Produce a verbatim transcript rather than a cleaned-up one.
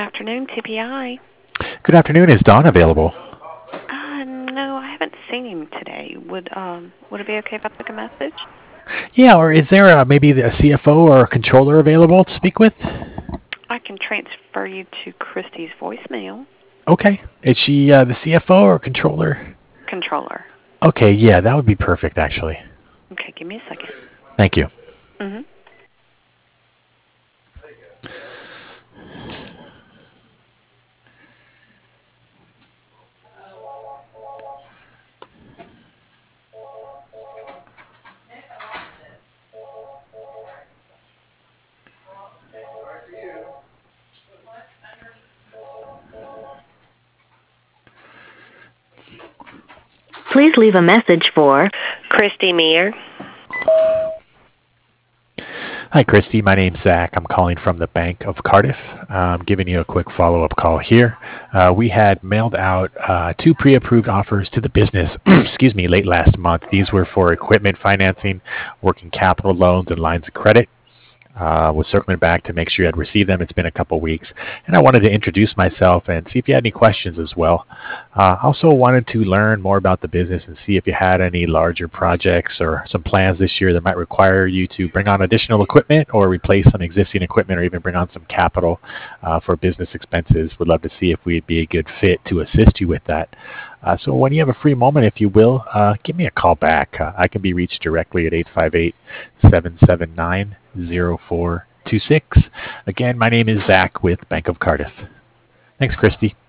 afternoon, T P I. Good afternoon. Is Don available? Uh, no, I haven't seen him today. Would um would it be okay if I took a message? Yeah, or is there uh maybe a C F O or a controller available to speak with? I can transfer you to Christy's voicemail. Okay. Is she uh, the C F O or controller? Controller. Okay, yeah, that would be perfect, actually. Okay, give me a second. Thank you. Mm-hmm. Please leave a message for Christy Meir. Hi, Christy. My name's Zach. I'm calling from the Bank of Cardiff. I'm giving you a quick follow-up call here. Uh, we had mailed out uh, two pre-approved offers to the business, excuse me, late last month. These were for equipment financing, working capital loans, and lines of credit. Uh, was circling back to make sure you had received them. It's been a couple weeks. And I wanted to introduce myself and see if you had any questions as well. Uh, also wanted to learn more about the business and see if you had any larger projects or some plans this year that might require you to bring on additional equipment or replace some existing equipment or even bring on some capital uh, for business expenses. Would love to see if we'd be a good fit to assist you with that. Uh, so when you have a free moment, if you will, uh, give me a call back. Uh, I can be reached directly at eight five eight, seven seven nine, zero four two six. Again, my name is Zach with Bank of Cardiff. Thanks, Christy.